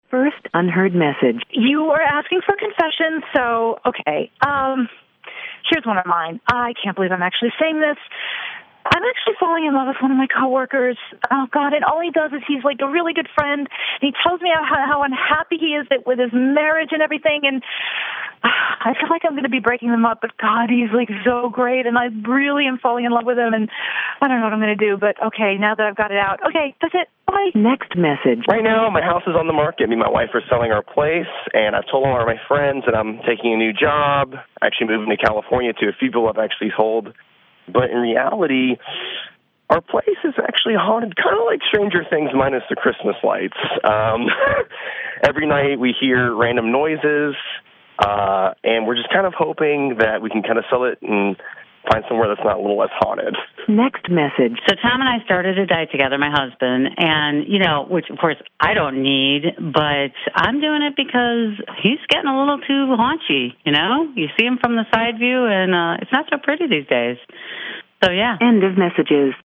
First unheard message. You were asking for confession, so, okay. Here's one of mine. I can't believe I'm actually saying this. I'm actually falling in love with one of my coworkers. Oh, God, and all he does is he's like a really good friend. And he tells me how unhappy he is with his marriage and everything. And I feel like I'm going to be breaking them up, but God, he's like so great. And I really am falling in love with him. And I don't know what I'm going to do, but okay, now that I've got it out. Okay, that's it. Bye. Next message. Right now, my house is on the market. Me and my wife are selling our place, and I've told all of my friends that I'm taking a new job, actually moving to California to a few people I've actually told. But in reality, our place is actually haunted, kind of like Stranger Things minus the Christmas lights. Every night we hear random noises, and we're just kind of hoping that we can kind of sell it and find somewhere that's not a little less haunted. Next message. So Tom and I started a diet together, my husband, and, which, of course, I don't need, but I'm doing it because he's getting a little too haunchy, You see him from the side view, and it's not so pretty these days. So, yeah. End of messages.